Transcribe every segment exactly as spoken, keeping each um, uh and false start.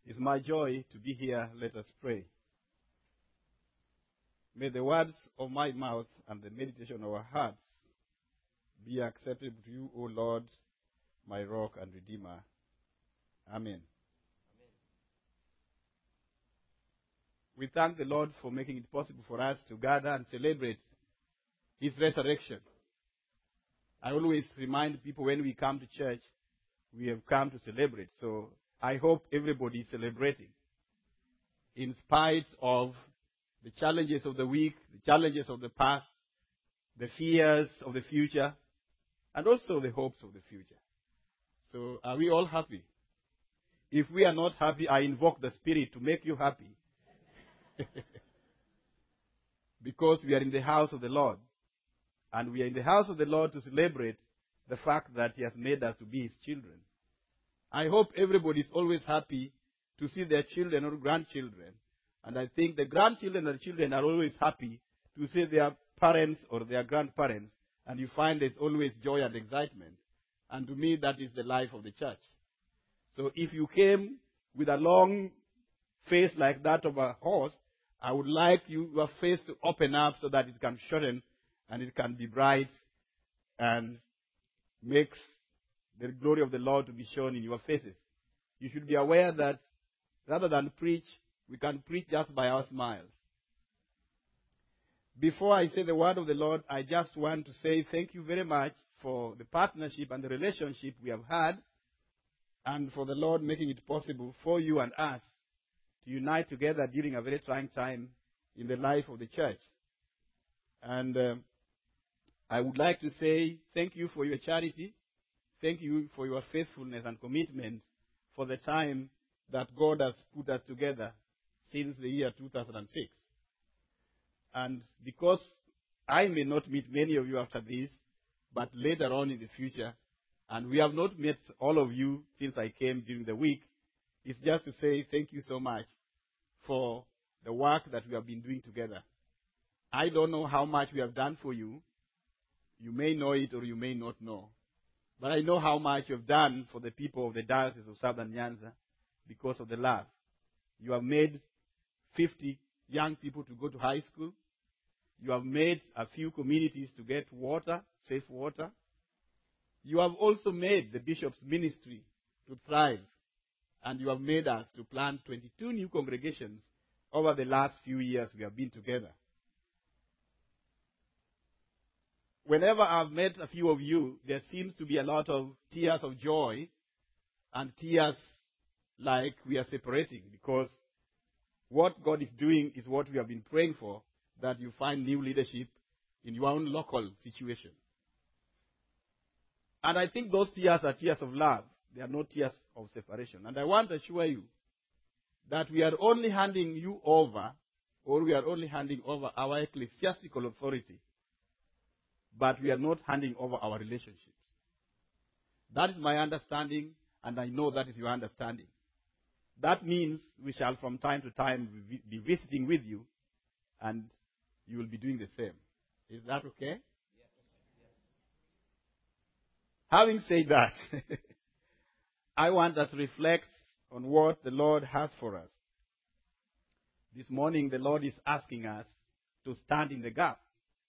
It's my joy to be here. Let us pray. May the words of my mouth and the meditation of our hearts be acceptable to you, O Lord, my rock and redeemer. Amen. Amen. We thank the Lord for making it possible for us to gather and celebrate His resurrection. I always remind people when we come to church, we have come to celebrate. So I hope everybody is celebrating. In spite of the challenges of the week, the challenges of the past, the fears of the future, and also the hopes of the future. So are we all happy? If we are not happy, I invoke the Spirit to make you happy. Because we are in the house of the Lord. And we are in the house of the Lord to celebrate the fact that He has made us to be His children. I hope everybody is always happy to see their children or grandchildren. And I think the grandchildren and children are always happy to see their parents or their grandparents. And you find there's always joy and excitement. And to me, that is the life of the church. So if you came with a long face like that of a horse, I would like you, your face to open up so that it can shorten and it can be bright and makes the glory of the Lord to be shown in your faces. You should be aware that rather than preach, we can preach just by our smiles. Before I say the word of the Lord, I just want to say thank you very much for the partnership and the relationship we have had, and for the Lord making it possible for you and us to unite together during a very trying time in the life of the church. And uh, I would like to say thank you for your charity. Thank you for your faithfulness and commitment for the time that God has put us together since the year two thousand six. And because I may not meet many of you after this, but later on in the future, and we have not met all of you since I came during the week, it's just to say thank you so much for the work that we have been doing together. I don't know how much we have done for you. You may know it or you may not know. But I know how much you have done for the people of the Diocese of Southern Nyanza because of the love. You have made fifty young people to go to high school. You have made a few communities to get water, safe water. You have also made the bishop's ministry to thrive. And you have made us to plant twenty-two new congregations over the last few years we have been together. Whenever I've met a few of you, there seems to be a lot of tears of joy and tears like we are separating, because what God is doing is what we have been praying for, that you find new leadership in your own local situation. And I think those tears are tears of love. They are not tears of separation. And I want to assure you that we are only handing you over, or we are only handing over our ecclesiastical authority, but we are not handing over our relationships. That is my understanding, and I know that is your understanding. That means we shall from time to time be visiting with you, and you will be doing the same. Is that okay? Yes. Yes. Having said that, I want us to reflect on what the Lord has for us. This morning, the Lord is asking us to stand in the gap.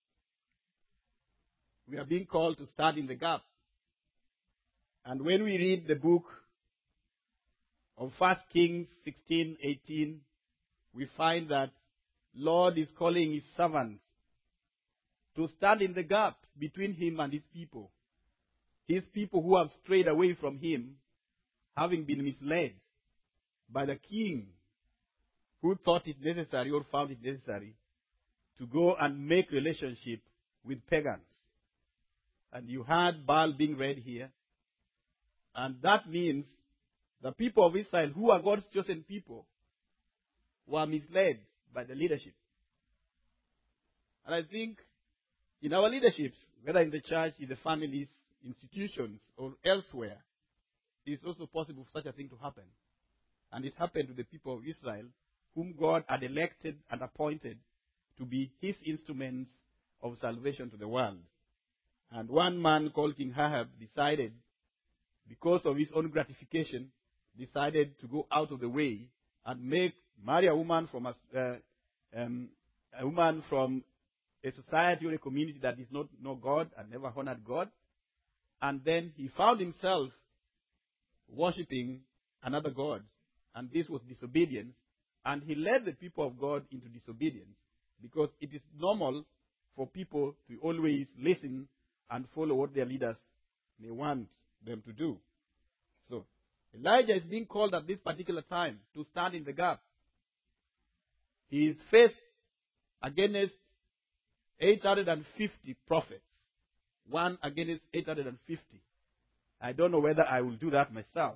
We are being called to stand in the gap. And when we read the book of First Kings sixteen eighteen, we find that Lord is calling His servants to stand in the gap between Him and His people. His people who have strayed away from Him, having been misled by the king who thought it necessary or found it necessary to go and make relationship with pagans. And you had Baal being read here. And that means the people of Israel, who are God's chosen people, were misled by the leadership. And I think in our leaderships, whether in the church, in the families, institutions, or elsewhere, it is also possible for such a thing to happen. And it happened to the people of Israel, whom God had elected and appointed to be His instruments of salvation to the world. And one man called King Ahab decided, because of his own gratification, decided to go out of the way and make marry a woman from a, uh, um, a woman from a society or a community that did not know God and never honored God. And then he found himself worshipping another God. And this was disobedience. And he led the people of God into disobedience, because it is normal for people to always listen and follow what their leaders may want them to do. So, Elijah is being called at this particular time to stand in the gap. He is faced against eight hundred fifty prophets. One against eight hundred fifty. I don't know whether I will do that myself.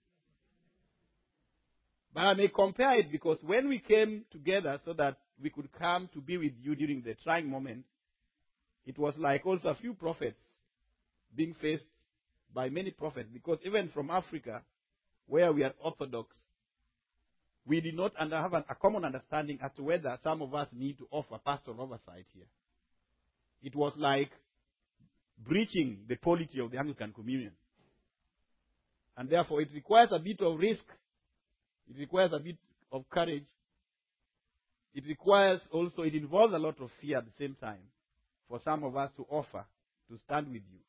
But I may compare it, because when we came together so that we could come to be with you during the trying moment, it was like also a few prophets being faced by many prophets. Because even from Africa, where we are Orthodox, we did not under, have an, a common understanding as to whether some of us need to offer pastoral oversight here. It was like breaching the polity of the Anglican Communion. And therefore, it requires a bit of risk. It requires a bit of courage. It requires also, it involves a lot of fear at the same time for some of us to offer, to stand with you.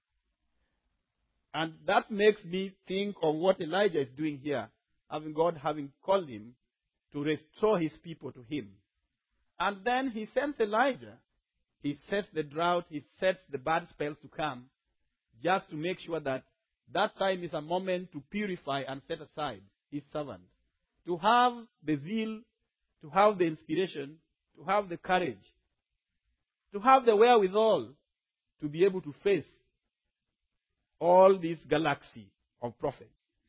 And that makes me think of what Elijah is doing here, having God having called him to restore his people to him. And then he sends Elijah. He sets the drought, he sets the bad spells to come, just to make sure that that time is a moment to purify and set aside his servant, to have the zeal, to have the inspiration, to have the courage, to have the wherewithal to be able to face all this galaxy of prophets.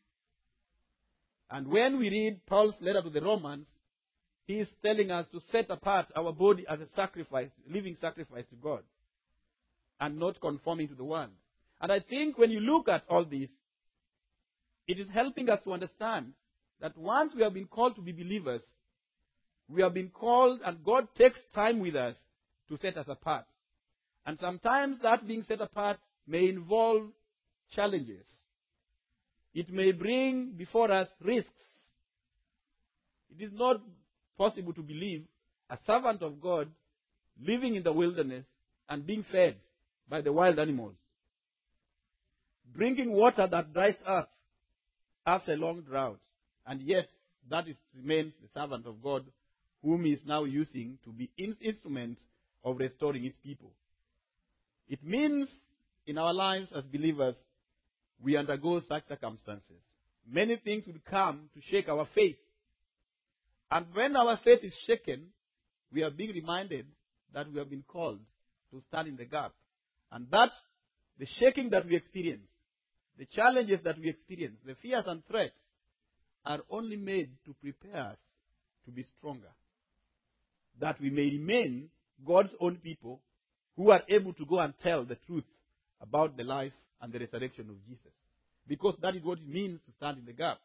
And when we read Paul's letter to the Romans, he is telling us to set apart our body as a sacrifice, living sacrifice to God, and not conforming to the world. And I think when you look at all this, it is helping us to understand that once we have been called to be believers, we have been called, and God takes time with us to set us apart. And sometimes that being set apart may involve challenges. It may bring before us risks. It is not possible to believe a servant of God living in the wilderness and being fed by the wild animals, drinking water that dries up after a long drought, and yet that is, remains the servant of God whom he is now using to be in instrument of restoring his people. It means in our lives as believers, we undergo such circumstances. Many things will come to shake our faith. And when our faith is shaken, we are being reminded that we have been called to stand in the gap. And that, the shaking that we experience, the challenges that we experience, the fears and threats, are only made to prepare us to be stronger. That we may remain God's own people who are able to go and tell the truth about the life and the resurrection of Jesus. Because that is what it means to stand in the gap.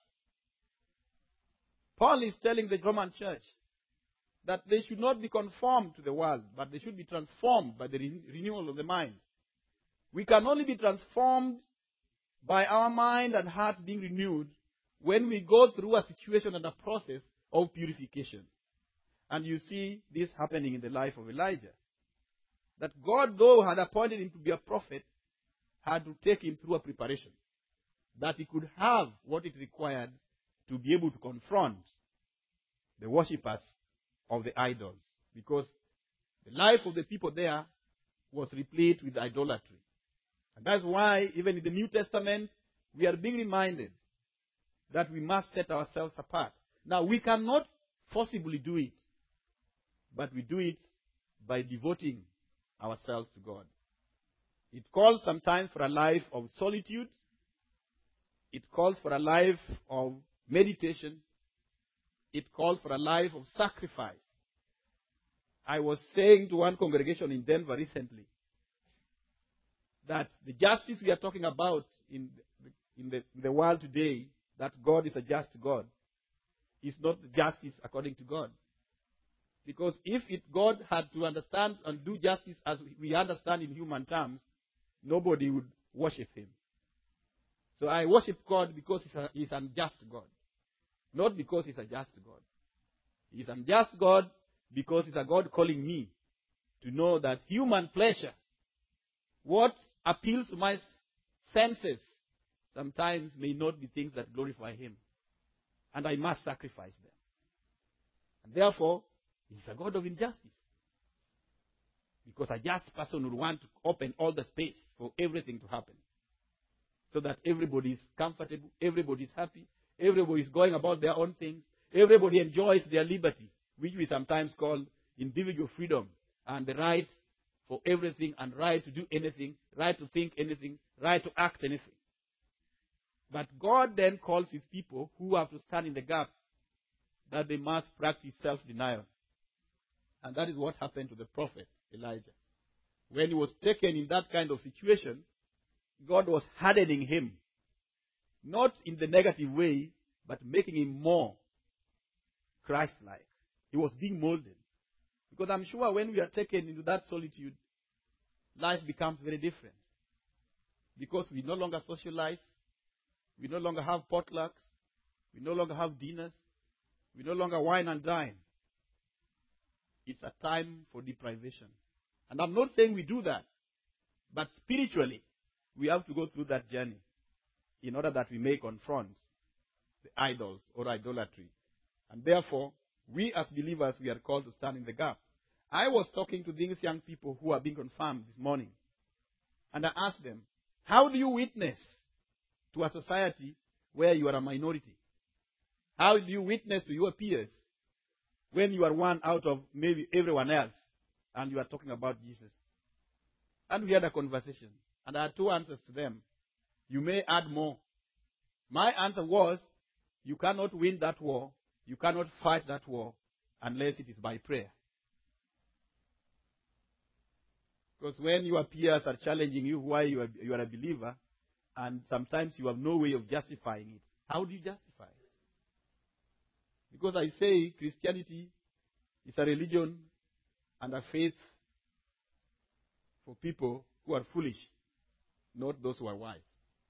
Paul is telling the Roman church that they should not be conformed to the world, but they should be transformed by the re- renewal of the mind. We can only be transformed by our mind and hearts being renewed when we go through a situation and a process of purification. And you see this happening in the life of Elijah. That God, though had appointed him to be a prophet, had to take him through a preparation, that he could have what it required to be able to confront the worshippers of the idols. Because the life of the people there was replete with idolatry. And that's why, even in the New Testament, we are being reminded that we must set ourselves apart. Now, we cannot forcibly do it, but we do it by devoting ourselves to God. It calls sometimes for a life of solitude. It calls for a life of meditation. It calls for a life of sacrifice. I was saying to one congregation in Denver recently that the justice we are talking about in the, in the, in the world today, that God is a just God, is not justice according to God. Because if it, God had to understand and do justice as we understand in human terms, nobody would worship him. So I worship God because he's, a, he's an unjust God. Not because he's a just God. He's an unjust God because he's a God calling me to know that human pleasure, what appeals to my senses, sometimes may not be things that glorify him. And I must sacrifice them. And therefore, he's a God of injustice. Because a just person would want to open all the space for everything to happen. So that everybody is comfortable, everybody is happy, everybody is going about their own things, everybody enjoys their liberty, which we sometimes call individual freedom, and the right for everything, and right to do anything, right to think anything, right to act anything. But God then calls his people who have to stand in the gap that they must practice self-denial. And that is what happened to the prophet Elijah. When he was taken in that kind of situation, God was hardening him. Not in the negative way, but making him more Christ-like. He was being molded. Because I'm sure when we are taken into that solitude, life becomes very different. Because we no longer socialize. We no longer have potlucks. We no longer have dinners. We no longer wine and dine. It's a time for deprivation. And I'm not saying we do that. But spiritually, we have to go through that journey in order that we may confront the idols or idolatry. And therefore, we as believers, we are called to stand in the gap. I was talking to these young people who are being confirmed this morning. And I asked them, how do you witness to a society where you are a minority? How do you witness to your peers when you are one out of maybe everyone else and you are talking about Jesus? And we had a conversation. And I had two answers to them. You may add more. My answer was, you cannot win that war, you cannot fight that war unless it is by prayer. Because when your peers are challenging you why you are, you are a believer, and sometimes you have no way of justifying it, how do you justify it? Because I say Christianity is a religion and a faith for people who are foolish, not those who are wise.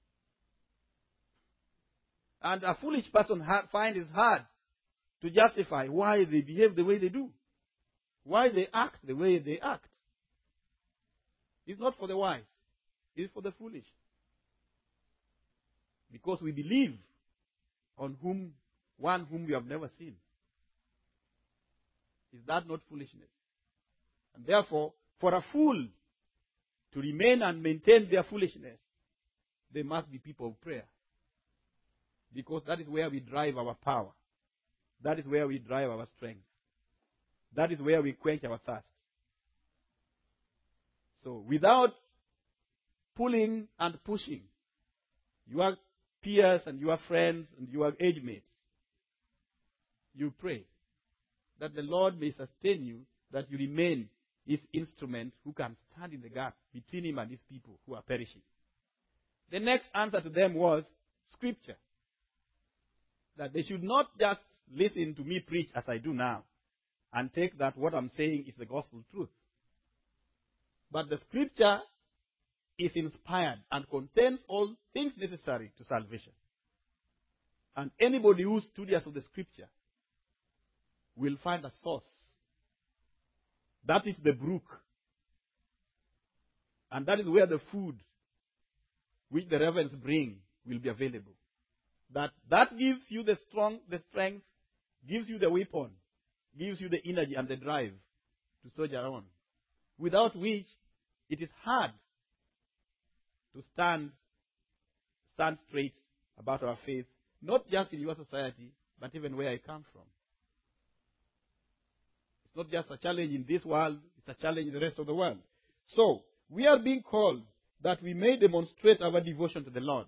And a foolish person ha- finds it hard to justify why they behave the way they do, why they act the way they act. It's not for the wise, it's for the foolish. Because we believe on whom, one whom we have never seen. Is that not foolishness? And therefore, for a fool to remain and maintain their foolishness, they must be people of prayer. Because that is where we drive our power. That is where we drive our strength. That is where we quench our thirst. So, without pulling and pushing your peers and your friends and your age mates, you pray that the Lord may sustain you, that you remain his instrument who can stand in the gap between him and his people who are perishing. The next answer to them was Scripture. That they should not just listen to me preach as I do now and take that what I'm saying is the gospel truth. But the Scripture is inspired and contains all things necessary to salvation. And anybody who's studious of the Scripture will find a source. That is the brook. And that is where the food which the ravens bring will be available. That that gives you the strong, the strength, gives you the weapon, gives you the energy and the drive to soldier on. Without which it is hard to stand, stand straight about our faith, not just in your society, but even where I come from. It's not just a challenge in this world, it's a challenge in the rest of the world. So, we are being called that we may demonstrate our devotion to the Lord.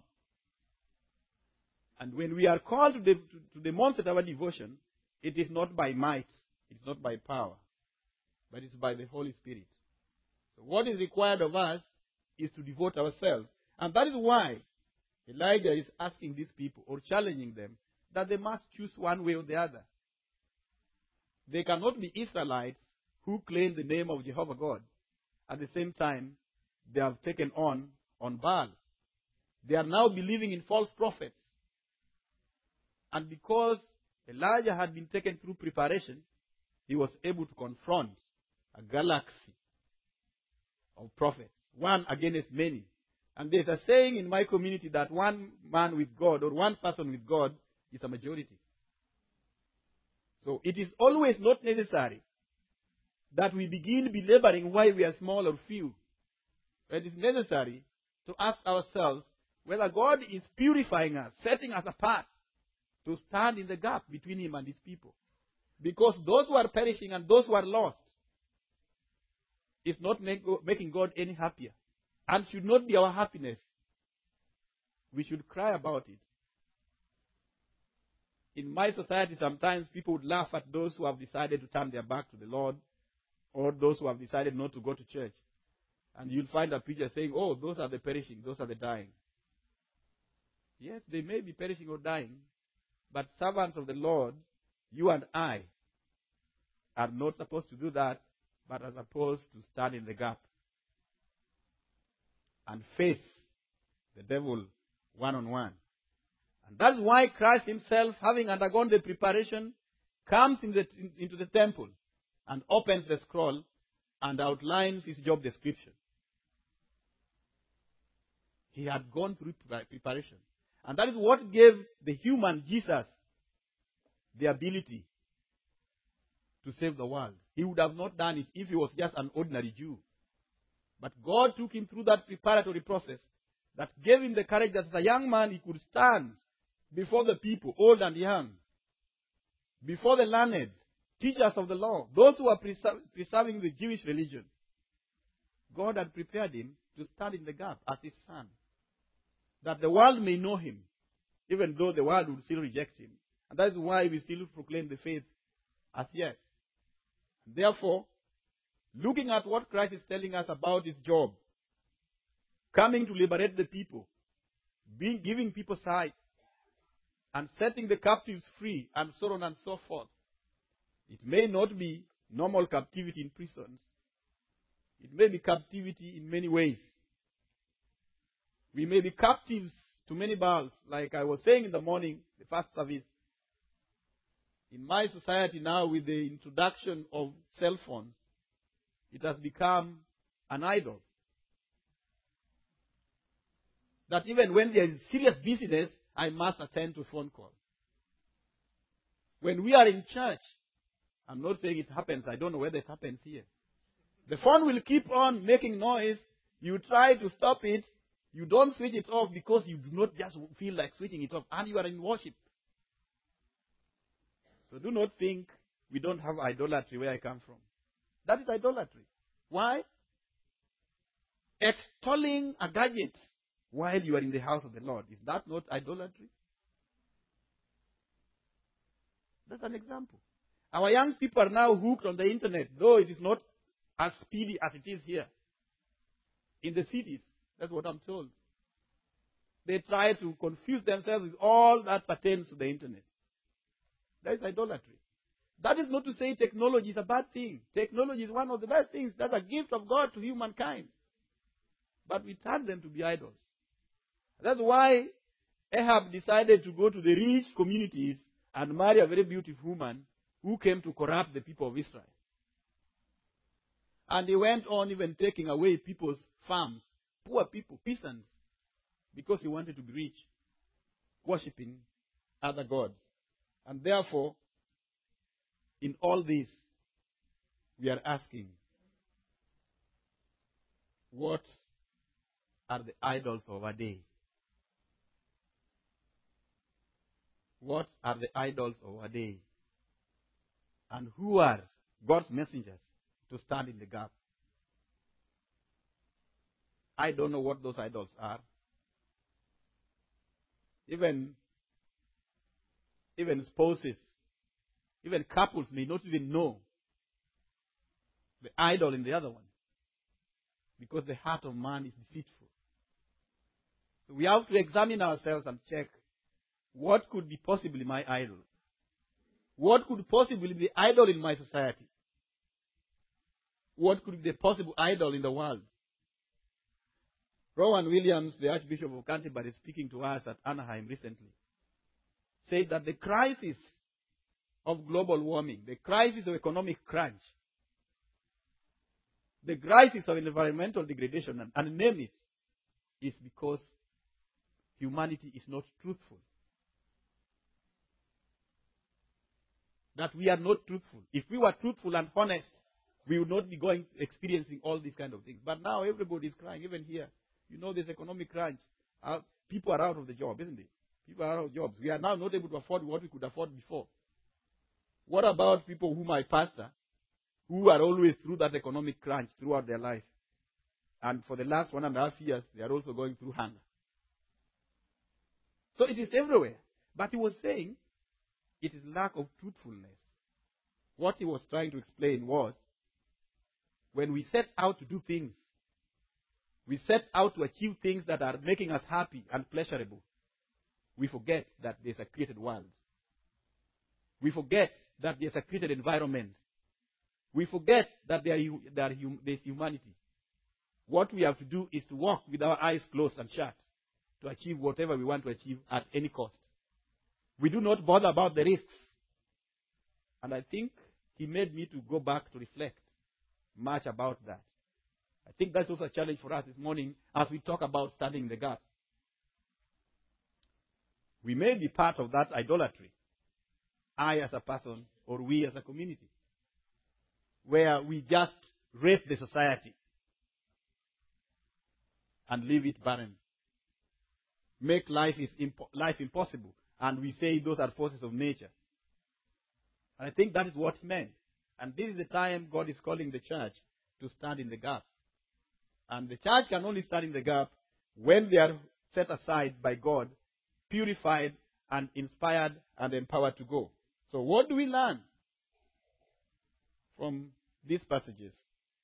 And when we are called to, de- to, to demonstrate our devotion, it is not by might, it's not by power, but it's by the Holy Spirit. So what is required of us is to devote ourselves. And that is why Elijah is asking these people, or challenging them, that they must choose one way or the other. They cannot be Israelites who claim the name of Jehovah God. At the same time, they have taken on, on Baal. They are now believing in false prophets. And because Elijah had been taken through preparation, he was able to confront a galaxy of prophets, one against many. And there's a saying in my community that one man with God or one person with God is a majority. So it is always not necessary that we begin belaboring why we are small or few. It is necessary to ask ourselves whether God is purifying us, setting us apart to stand in the gap between Him and His people. Because those who are perishing and those who are lost is not make, making God any happier. And should not be our happiness. We should cry about it. In my society, sometimes people would laugh at those who have decided to turn their back to the Lord, or those who have decided not to go to church. And you'll find a preacher saying, oh, those are the perishing, those are the dying. Yes, they may be perishing or dying, but servants of the Lord, you and I, are not supposed to do that, but are supposed to stand in the gap and face the devil one-on-one. And that's why Christ Himself, having undergone the preparation, comes in the, in, into the temple and opens the scroll and outlines His job description. He had gone through preparation. And that is what gave the human Jesus the ability to save the world. He would have not done it if he was just an ordinary Jew. But God took him through that preparatory process that gave him the courage that as a young man he could stand before the people, old and young, before the learned, teachers of the law, those who are preserving the Jewish religion. God had prepared him to stand in the gap as His Son, that the world may know Him, even though the world would still reject Him. And that is why we still proclaim the faith as yet. Therefore, looking at what Christ is telling us about His job, coming to liberate the people, being, giving people sight, and setting the captives free, and so on and so forth. It may not be normal captivity in prisons. It may be captivity in many ways. We may be captives to many Baals. Like I was saying in the morning, the first service, in my society now, with the introduction of cell phones, it has become an idol. That even when there is serious business, I must attend to a phone call. When we are in church, I'm not saying it happens, I don't know whether it happens here. The phone will keep on making noise. You try to stop it. You don't switch it off because you do not just feel like switching it off. And you are in worship. So do not think we don't have idolatry where I come from. That is idolatry. Why? Extolling a gadget while you are in the house of the Lord. Is that not idolatry? That's an example. Our young people are now hooked on the internet, though it is not as speedy as it is here. In the cities, that's what I'm told. They try to confuse themselves with all that pertains to the internet. That is idolatry. That is not to say technology is a bad thing. Technology is one of the best things. That's a gift of God to humankind. But we turn them to be idols. That's why Ahab decided to go to the rich communities and marry a very beautiful woman who came to corrupt the people of Israel. And he went on even taking away people's farms, poor people, peasants, because he wanted to be rich, worshipping other gods. And therefore, in all this, we are asking, what are the idols of our day? What are the idols of our day? And who are God's messengers to stand in the gap? I don't know what those idols are. Even, even spouses, even couples may not even know the idol in the other one, because the heart of man is deceitful. So we have to examine ourselves and check, what could be possibly my idol? What could possibly be the idol in my society? What could be the possible idol in the world? Rowan Williams, the Archbishop of Canterbury, speaking to us at Anaheim recently, said that the crisis of global warming, the crisis of economic crunch, the crisis of environmental degradation, and, and name it, is because humanity is not truthful. That we are not truthful. If we were truthful and honest, we would not be going experiencing all these kind of things. But now everybody is crying, even here. You know, this economic crunch. Uh, people are out of the job, isn't it? People are out of jobs. We are now not able to afford what we could afford before. What about people whom I pastor, who are always through that economic crunch throughout their life? And for the last one and a half years, they are also going through hunger. So it is everywhere. But he was saying it is lack of truthfulness. What he was trying to explain was, when we set out to do things, we set out to achieve things that are making us happy and pleasurable, we forget that there's a created world. We forget that there's a created environment. We forget that there, there there's humanity. What we have to do is to walk with our eyes closed and shut to achieve whatever we want to achieve at any cost. We do not bother about the risks. And I think he made me to go back to reflect much about that. I think that's also a challenge for us this morning as we talk about standing in the gap. We may be part of that idolatry, I as a person or we as a community, where we just rape the society and leave it barren. Make life, is impo- life impossible. And we say those are forces of nature. And I think that is what he meant. And this is the time God is calling the church to stand in the gap. And the church can only stand in the gap when they are set aside by God, purified and inspired and empowered to go. So what do we learn from these passages?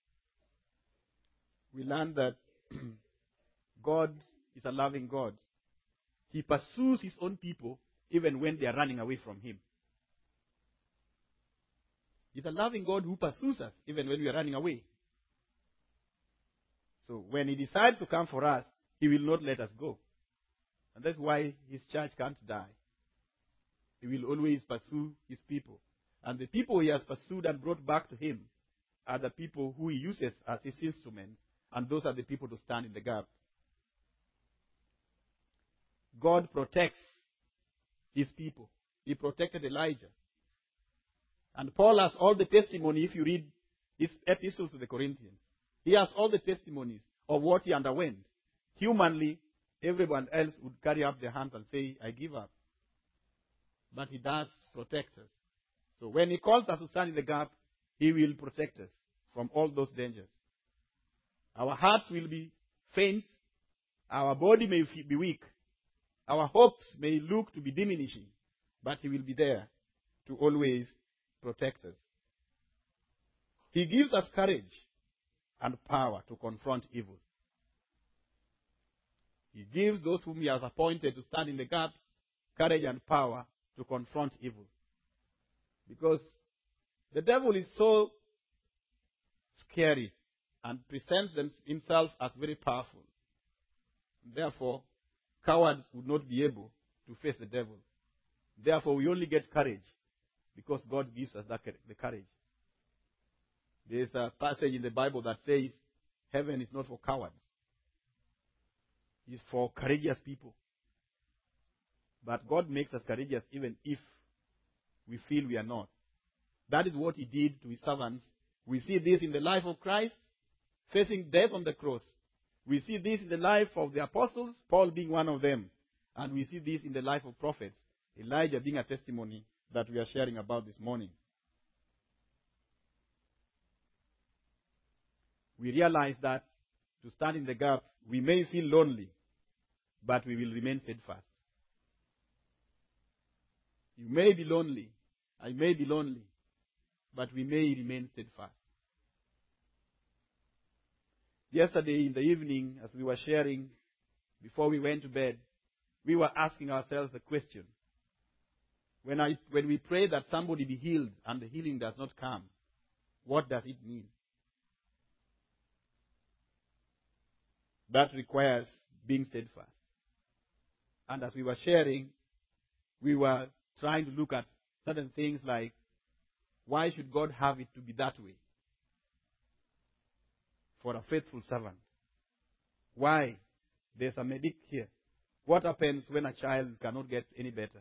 We learn that God is a loving God. He pursues his own people even when they are running away from him. He's a loving God who pursues us even when we are running away. So when he decides to come for us, he will not let us go. And that's why his church can't die. He will always pursue his people. And the people he has pursued and brought back to him are the people who he uses as his instruments. And those are the people to stand in the gap. God protects his people. He protected Elijah. And Paul has all the testimony if you read his epistles to the Corinthians. He has all the testimonies of what he underwent. Humanly, everyone else would carry up their hands and say, I give up. But he does protect us. So when he calls us to stand in the gap, he will protect us from all those dangers. Our hearts will be faint. Our body may be weak. Our hopes may look to be diminishing. But he will be there to always protect us. He gives us courage and power to confront evil. He gives those whom he has appointed to stand in the gap courage and power to confront evil. Because the devil is so scary and presents himself as very powerful. Therefore, cowards would not be able to face the devil. Therefore, we only get courage because God gives us that, the courage. There is a passage in the Bible that says, heaven is not for cowards. It's for courageous people. But God makes us courageous even if we feel we are not. That is what he did to his servants. We see this in the life of Christ, facing death on the cross. We see this in the life of the apostles, Paul being one of them. And we see this in the life of prophets, Elijah being a testimony that we are sharing about this morning. We realize that to stand in the gap, we may feel lonely, but we will remain steadfast. You may be lonely, I may be lonely, but we may remain steadfast. Yesterday in the evening, as we were sharing, before we went to bed, we were asking ourselves the question, when, I, when we pray that somebody be healed and the healing does not come, what does it mean? that requires being steadfast. And as we were sharing, we were trying to look at certain things like, why should God have it to be that way for a faithful servant? Why? There's a medic here. What happens when a child cannot get any better?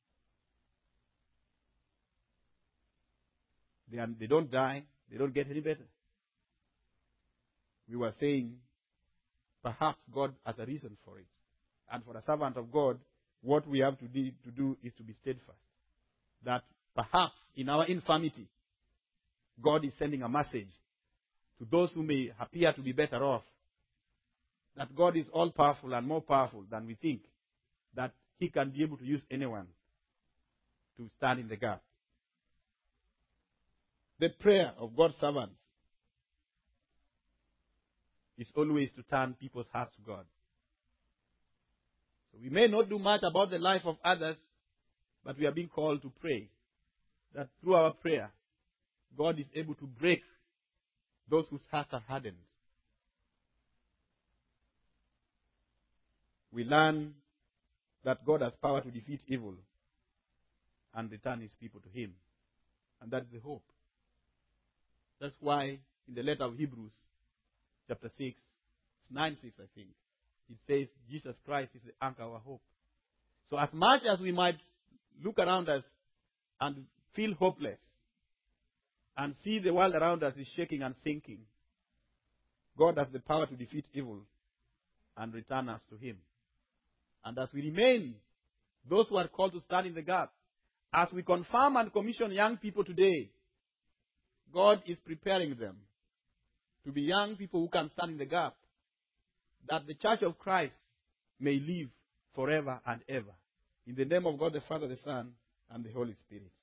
They, are, they don't die. They don't get any better. We were saying, perhaps God has a reason for it. And for a servant of God, what we have to do, to do is to be steadfast. That perhaps in our infirmity, God is sending a message to those who may appear to be better off. That God is all-powerful and more powerful than we think. That He can be able to use anyone to stand in the gap. The prayer of God's servants is always to turn people's hearts to God. So we may not do much about the life of others, but we are being called to pray. That through our prayer, God is able to break those whose hearts are hardened. We learn that God has power to defeat evil and return His people to Him. And that's the hope. That's why in the letter of Hebrews, chapter six, it's nine six, I think, it says Jesus Christ is the anchor of our hope. So as much as we might look around us and feel hopeless and see the world around us is shaking and sinking, God has the power to defeat evil and return us to Him. And as we remain those who are called to stand in the gap, as we confirm and commission young people today, God is preparing them to be young people who can stand in the gap, that the Church of Christ may live forever and ever. In the name of God the Father, the Son, and the Holy Spirit.